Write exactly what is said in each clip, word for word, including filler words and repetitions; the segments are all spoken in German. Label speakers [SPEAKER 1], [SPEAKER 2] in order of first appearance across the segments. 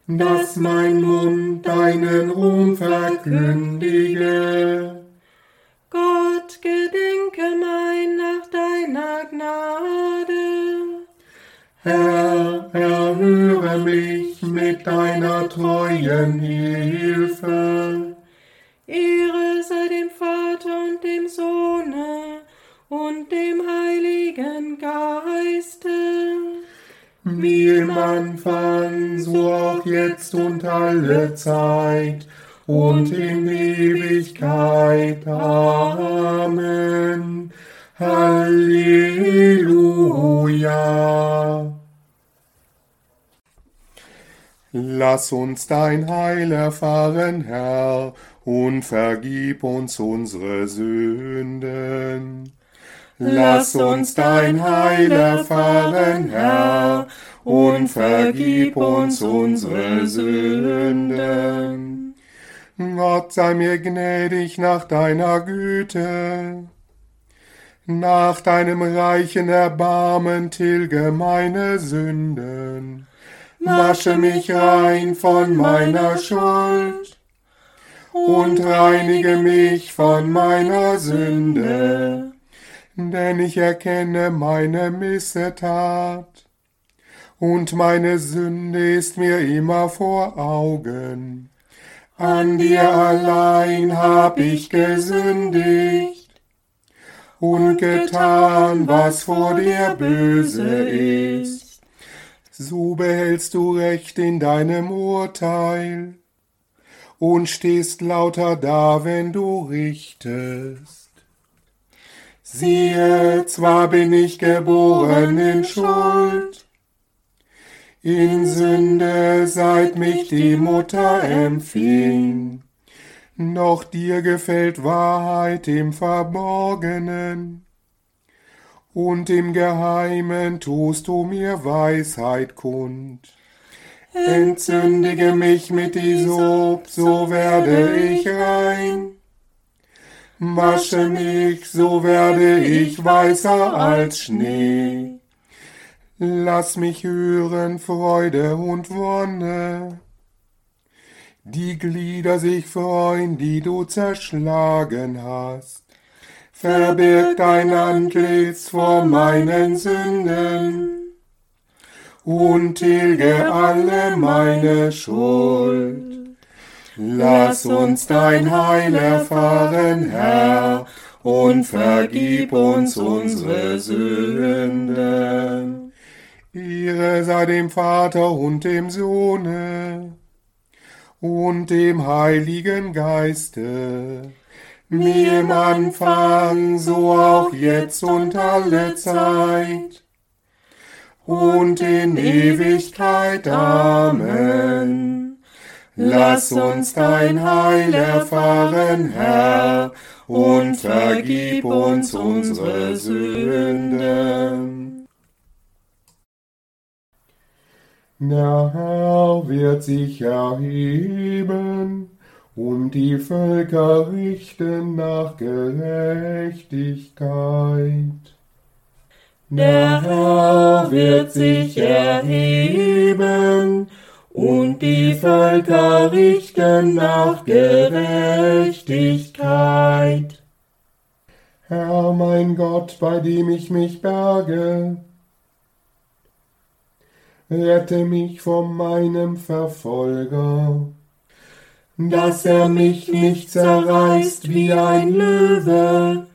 [SPEAKER 1] dass mein Mund deinen Ruhm verkündige.
[SPEAKER 2] Gott, gedenke mein nach deiner Gnade.
[SPEAKER 1] Herr, erhöre mich mit deiner treuen Hilfe.
[SPEAKER 2] Ehre sei dem Vater und dem Sohne und dem Heiligen Geiste.
[SPEAKER 1] Wie im Anfang, so auch jetzt und alle Zeit und in Ewigkeit. Amen. Halleluja. Lass uns dein Heil erfahren, Herr, und vergib uns unsere Sünden. Lass uns dein Heil erfahren, Herr, und vergib uns unsere Sünden. Gott sei mir gnädig nach deiner Güte. Nach deinem reichen Erbarmen tilge meine Sünden. Wasche mich rein von meiner Schuld und reinige mich von meiner Sünde. Denn ich erkenne meine Missetat, und meine Sünde ist mir immer vor Augen. An dir allein hab ich gesündigt und getan, was vor dir böse ist. So behältst du Recht in deinem Urteil und stehst lauter da, wenn du richtest. Siehe, zwar bin ich geboren in Schuld, in Sünde seit mich die Mutter empfing, doch dir gefällt Wahrheit im Verborgenen, und im Geheimen tust du mir Weisheit kund. Entzündige mich mit Isop, so werde ich rein. Wasche mich, so werde ich weißer als Schnee. Lass mich hören Freude und Wonne, die Glieder sich freuen, die du zerschlagen hast. Verbirg dein Antlitz vor meinen Sünden und tilge alle meine Schuld. Lass uns dein Heil erfahren, Herr, und vergib uns unsere Sünden. Ehre sei dem Vater und dem Sohne und dem Heiligen Geiste, wie im Anfang, so auch jetzt und alle Zeit und in Ewigkeit. Amen. Lass uns dein Heil erfahren, Herr, und vergib uns unsere Sünden. Der Herr wird sich erheben und die Völker richten nach Gerechtigkeit.
[SPEAKER 2] Der Herr wird sich erheben und die Völker richten nach Gerechtigkeit.
[SPEAKER 1] Herr mein Gott, bei dem ich mich berge, rette mich vor meinem Verfolger, dass er mich nicht zerreißt wie ein Löwe,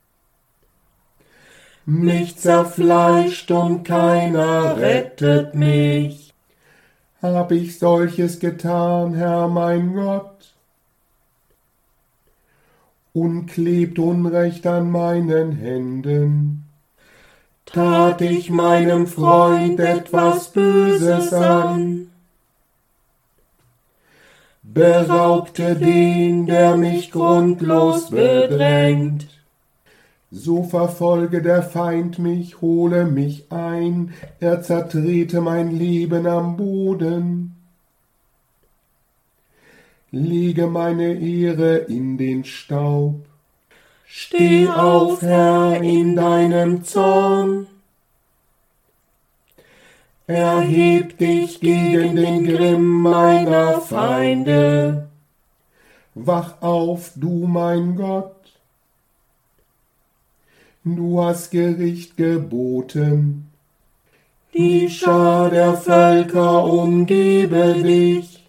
[SPEAKER 1] mich zerfleischt und keiner rettet mich. Hab ich solches getan, Herr mein Gott, und klebt Unrecht an meinen Händen? Tat ich meinem Freund etwas Böses an? Beraubte den, der mich grundlos bedrängt? So verfolge der Feind mich, hole mich ein, er zertrete mein Leben am Boden. Lege meine Ehre in den Staub. Steh auf, Herr, in deinem Zorn.
[SPEAKER 2] Erheb dich gegen den Grimm meiner Feinde.
[SPEAKER 1] Wach auf, du mein Gott. Du hast Gericht geboten.
[SPEAKER 2] Die Schar der Völker umgebe dich.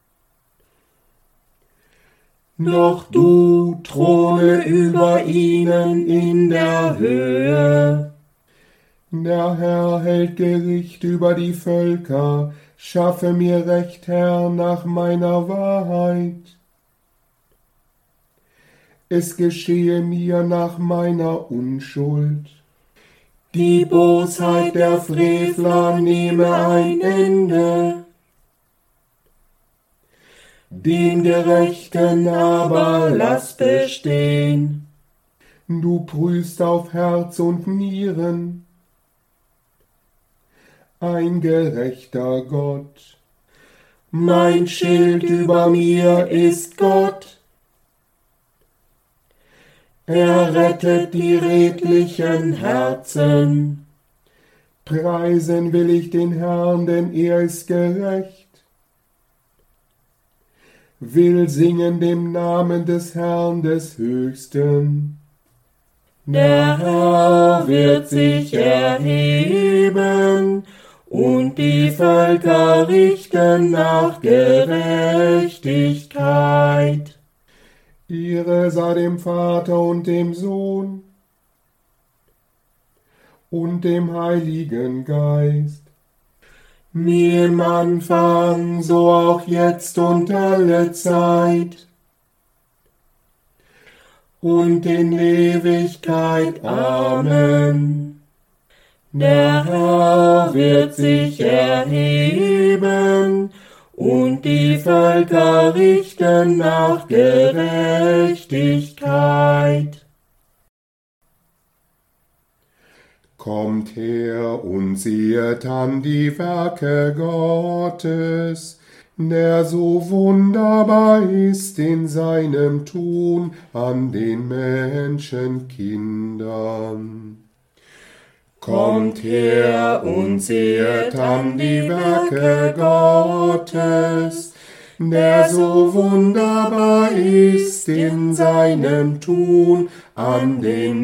[SPEAKER 2] Doch du throne über ihnen in der Höhe.
[SPEAKER 1] Der Herr hält Gericht über die Völker, schaffe mir Recht, Herr, nach meiner Wahrheit. Es geschehe mir nach meiner Unschuld.
[SPEAKER 2] Die Bosheit der Frevler nehme ein Ende. Den Gerechten aber lass bestehen.
[SPEAKER 1] Du prüfst auf Herz und Nieren. Ein gerechter Gott.
[SPEAKER 2] Mein Schild über mir ist Gott. Er rettet die redlichen Herzen.
[SPEAKER 1] Preisen will ich den Herrn, denn er ist gerecht. Will singen dem Namen des Herrn des Höchsten.
[SPEAKER 2] Der Herr wird sich erheben und die Völker richten nach Gerechtigkeit.
[SPEAKER 1] Ehre sei dem Vater und dem Sohn und dem Heiligen Geist.
[SPEAKER 2] Wie im Anfang, so auch jetzt und alle Zeit und in Ewigkeit. Amen. Der Herr wird sich erheben und die Völker richten nach Gerechtigkeit.
[SPEAKER 1] Kommt her und sehet an die Werke Gottes, der so wunderbar ist in seinem Tun an den Menschenkindern.
[SPEAKER 2] Kommt her und sehet an die Werke Gottes, der so wunderbar ist in seinem Tun an den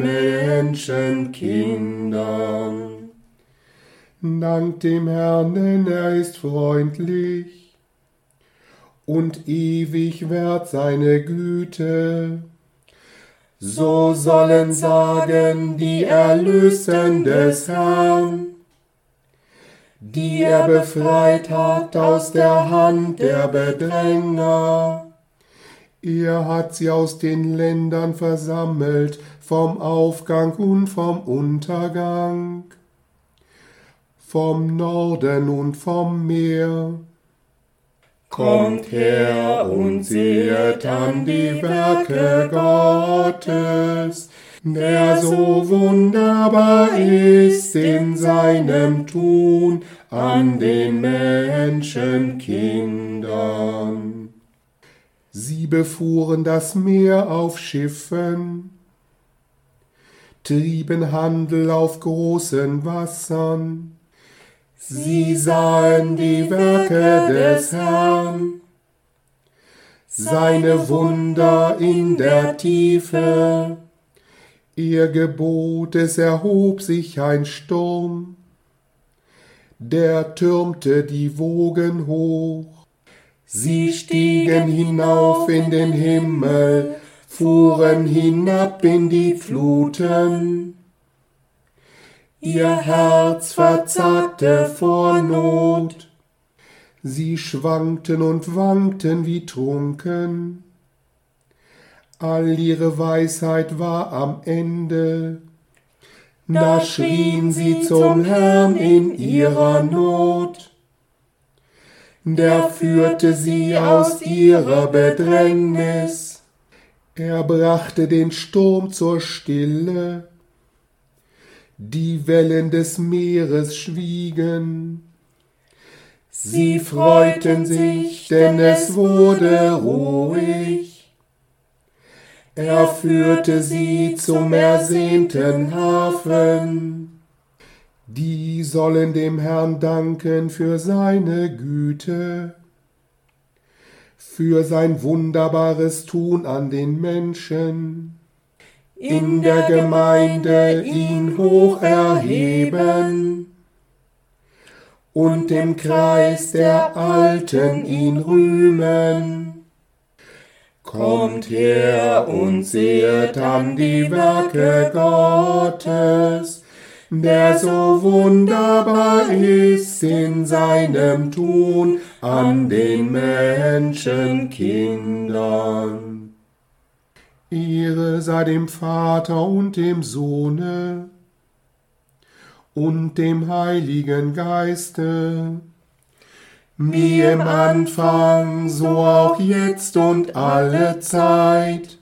[SPEAKER 2] Menschenkindern.
[SPEAKER 1] Dankt dem Herrn, denn er ist freundlich und ewig währt seine Güte.
[SPEAKER 2] So sollen sagen die Erlösten des Herrn, die er befreit hat aus der Hand der Bedränger.
[SPEAKER 1] Er hat sie aus den Ländern versammelt, vom Aufgang und vom Untergang, vom Norden und vom Meer.
[SPEAKER 2] Kommt her und sehet an die Werke Gottes, der so wunderbar ist in seinem Tun an den Menschenkindern.
[SPEAKER 1] Sie befuhren das Meer auf Schiffen, trieben Handel auf großen Wassern.
[SPEAKER 2] Sie sahen die Werke des Herrn, seine Wunder in der Tiefe.
[SPEAKER 1] Ihr Gebot, es erhob sich ein Sturm, der türmte die Wogen hoch.
[SPEAKER 2] Sie stiegen hinauf in den Himmel, fuhren hinab in die Fluten. Ihr Herz verzagte vor Not.
[SPEAKER 1] Sie schwankten und wankten wie trunken. All ihre Weisheit war am Ende.
[SPEAKER 2] Da schrien sie zum Herrn in ihrer Not. Der führte sie aus ihrer Bedrängnis.
[SPEAKER 1] Er brachte den Sturm zur Stille. Die Wellen des Meeres schwiegen.
[SPEAKER 2] Sie freuten sich, denn es wurde ruhig. Er führte sie zum ersehnten Hafen.
[SPEAKER 1] Die sollen dem Herrn danken für seine Güte, für sein wunderbares Tun an den Menschen. In der Gemeinde ihn hoch erheben und im Kreis der Alten ihn rühmen. Kommt her und sehet an die Werke Gottes, der so wunderbar ist in seinem Tun an den Menschenkindern. Ehre sei dem Vater und dem Sohne und dem Heiligen Geiste, wie im Anfang, so auch jetzt und alle Zeit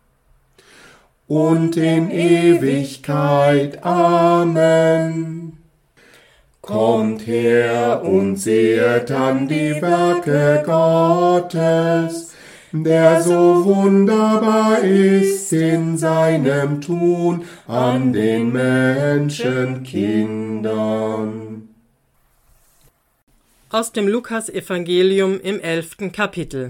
[SPEAKER 1] und in Ewigkeit. Amen. Kommt her und sehet an die Werke Gottes, der so wunderbar ist in seinem Tun an den Menschenkindern.
[SPEAKER 3] Aus dem Lukas-Evangelium im elften Kapitel.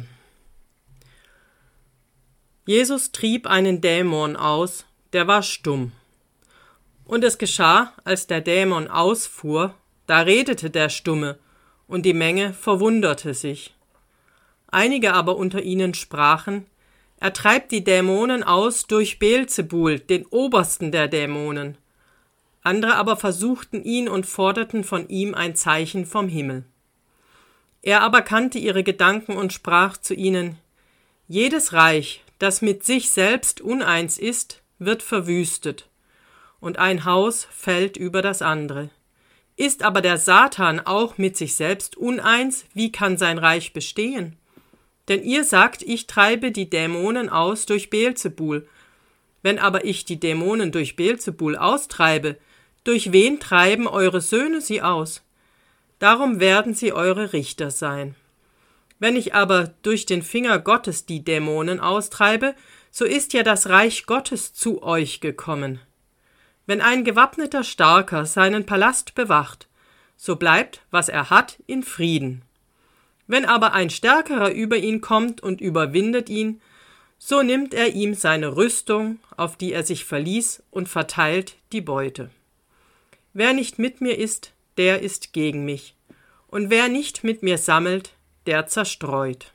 [SPEAKER 3] Jesus trieb einen Dämon aus, der war stumm. Und es geschah, als der Dämon ausfuhr, da redete der Stumme, und die Menge verwunderte sich. Einige aber unter ihnen sprachen, er treibt die Dämonen aus durch Beelzebul, den Obersten der Dämonen. Andere aber versuchten ihn und forderten von ihm ein Zeichen vom Himmel. Er aber kannte ihre Gedanken und sprach zu ihnen, jedes Reich, das mit sich selbst uneins ist, wird verwüstet, und ein Haus fällt über das andere. Ist aber der Satan auch mit sich selbst uneins, wie kann sein Reich bestehen? Denn ihr sagt, ich treibe die Dämonen aus durch Beelzebul. Wenn aber ich die Dämonen durch Beelzebul austreibe, durch wen treiben eure Söhne sie aus? Darum werden sie eure Richter sein. Wenn ich aber durch den Finger Gottes die Dämonen austreibe, so ist ja das Reich Gottes zu euch gekommen. Wenn ein gewappneter Starker seinen Palast bewacht, so bleibt, was er hat, in Frieden. Wenn aber ein Stärkerer über ihn kommt und überwindet ihn, so nimmt er ihm seine Rüstung, auf die er sich verließ, und verteilt die Beute. Wer nicht mit mir ist, der ist gegen mich, und wer nicht mit mir sammelt, der zerstreut.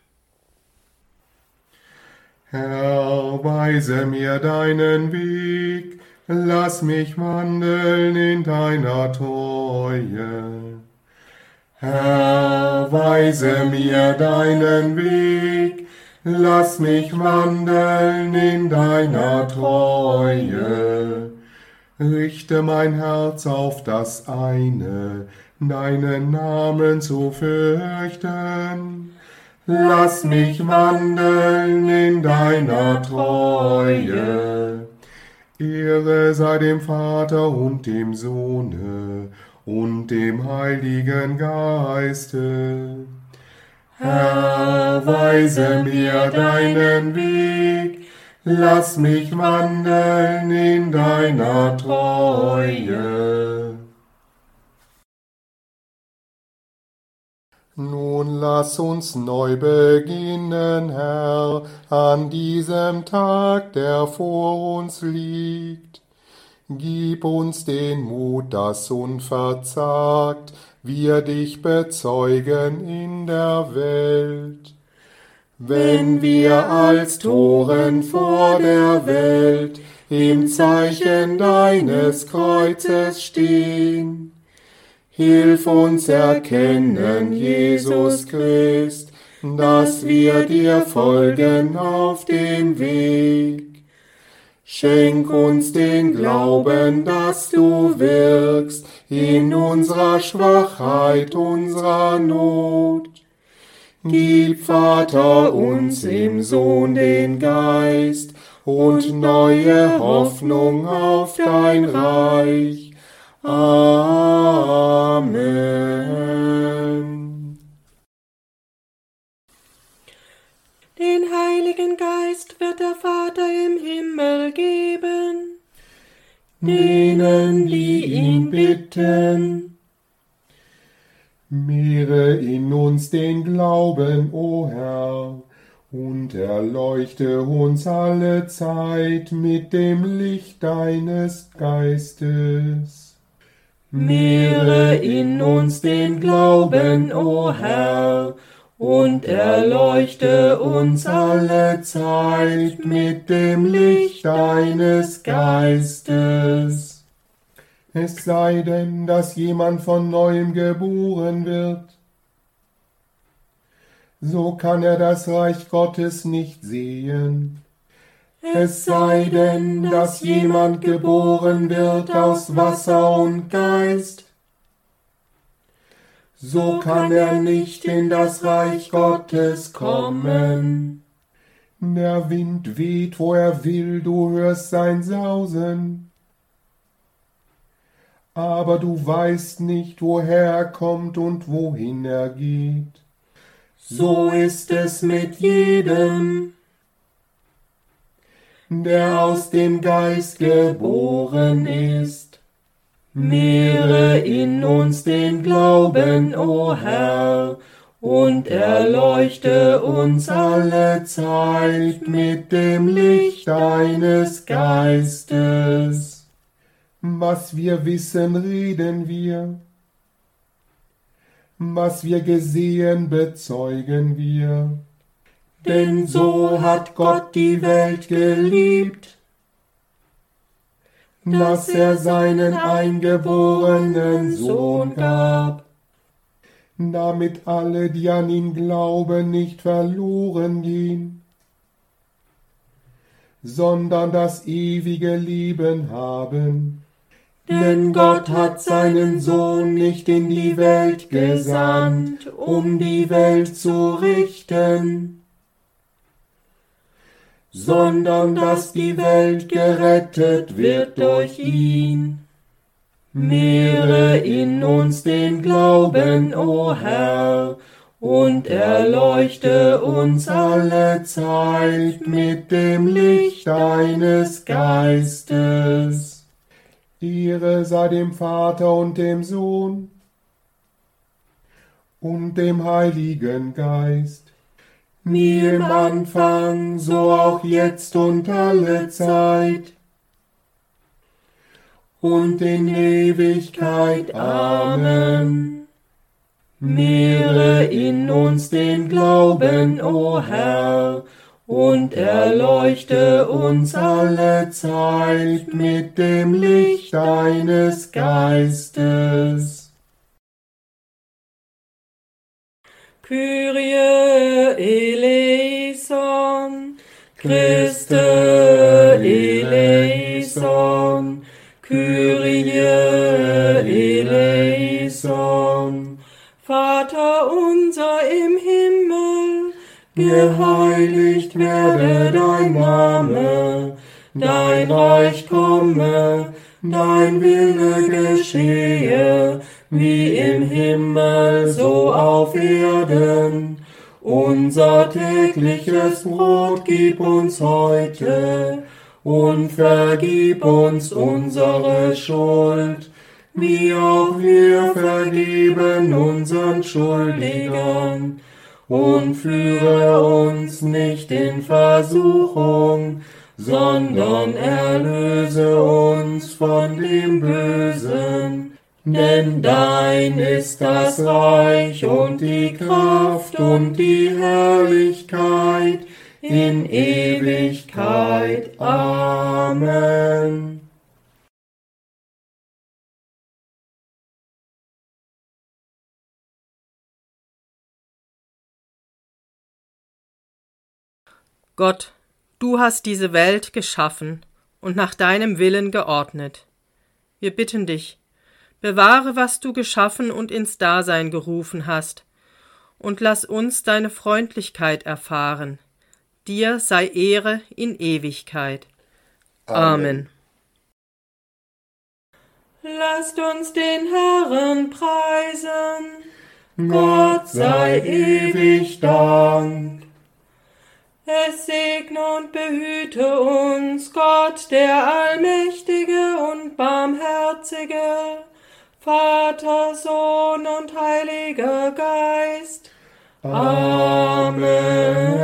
[SPEAKER 1] Herr, weise mir deinen Weg, lass mich wandeln in deiner Treue. Herr, weise mir deinen Weg, lass mich wandeln in deiner Treue. Richte mein Herz auf das eine, deinen Namen zu fürchten. Lass mich wandeln in deiner Treue. Ehre sei dem Vater und dem Sohne und dem Heiligen Geiste. Herr, weise mir deinen Weg, lass mich wandeln in deiner Treue. Nun lass uns neu beginnen, Herr, an diesem Tag, der vor uns liegt. Gib uns den Mut, dass unverzagt wir dich bezeugen in der Welt. Wenn wir als Toren vor der Welt im Zeichen deines Kreuzes stehen, hilf uns erkennen, Jesus Christ, dass wir dir folgen auf dem Weg. Schenk uns den Glauben, dass du wirkst in unserer Schwachheit, unserer Not. Gib, Vater, uns im Sohn den Geist und neue Hoffnung auf dein Reich. Amen.
[SPEAKER 3] Den Heiligen Geist wird der Vater im Himmel geben,
[SPEAKER 2] denen, die ihn bitten.
[SPEAKER 1] Mehre in uns den Glauben, o Herr, und erleuchte uns alle Zeit mit dem Licht deines Geistes.
[SPEAKER 2] Mehre in uns den Glauben, o Herr, und erleuchte uns alle Zeit mit dem Licht deines Geistes.
[SPEAKER 1] Es sei denn, dass jemand von neuem geboren wird, so kann er das Reich Gottes nicht sehen. Es sei denn, dass jemand geboren wird aus Wasser und Geist, so kann er nicht in das Reich Gottes kommen. Der Wind weht, wo er will, du hörst sein Sausen, aber du weißt nicht, woher er kommt und wohin er geht.
[SPEAKER 2] So ist es mit jedem, der aus dem Geist geboren ist. Mehre in uns den Glauben, o Herr, und erleuchte uns alle Zeit mit dem Licht deines Geistes.
[SPEAKER 1] Was wir wissen, reden wir. Was wir gesehen, bezeugen wir.
[SPEAKER 2] Denn so hat Gott die Welt geliebt, dass er seinen eingeborenen Sohn gab,
[SPEAKER 1] damit alle, die an ihn glauben, nicht verloren gehen, sondern das ewige Leben haben.
[SPEAKER 2] Denn Gott hat seinen Sohn nicht in die Welt gesandt, um die Welt zu richten, sondern dass die Welt gerettet wird durch ihn. Mehre in uns den Glauben, o Herr, und erleuchte uns alle Zeit mit dem Licht deines Geistes.
[SPEAKER 1] Ehre sei dem Vater und dem Sohn und dem Heiligen Geist,
[SPEAKER 2] wie im Anfang, so auch jetzt und alle Zeit und in Ewigkeit. Amen. Mehre in uns den Glauben, o Herr, und erleuchte uns alle Zeit mit dem Licht deines Geistes.
[SPEAKER 3] Kyrie eleison,
[SPEAKER 2] Christe eleison, Kyrie eleison.
[SPEAKER 3] Vater unser im Himmel,
[SPEAKER 2] geheiligt werde dein Name, dein Reich komme, dein Wille geschehe, wie im Himmel, so auf Erden. Unser tägliches Brot gib uns heute, und vergib uns unsere Schuld, wie auch wir vergeben unseren Schuldigern. Und führe uns nicht in Versuchung, sondern erlöse uns von dem Bösen. Denn dein ist das Reich und die Kraft und die Herrlichkeit in Ewigkeit. Amen.
[SPEAKER 3] Gott, du hast diese Welt geschaffen und nach deinem Willen geordnet. Wir bitten dich, bewahre, was du geschaffen und ins Dasein gerufen hast, und lass uns deine Freundlichkeit erfahren. Dir sei Ehre in Ewigkeit. Amen. Lasst uns den Herrn preisen.
[SPEAKER 2] Gott sei ewig Dank.
[SPEAKER 3] Es segne und behüte uns Gott, der Allmächtige und Barmherzige, Vater, Sohn und Heiliger Geist.
[SPEAKER 1] Amen.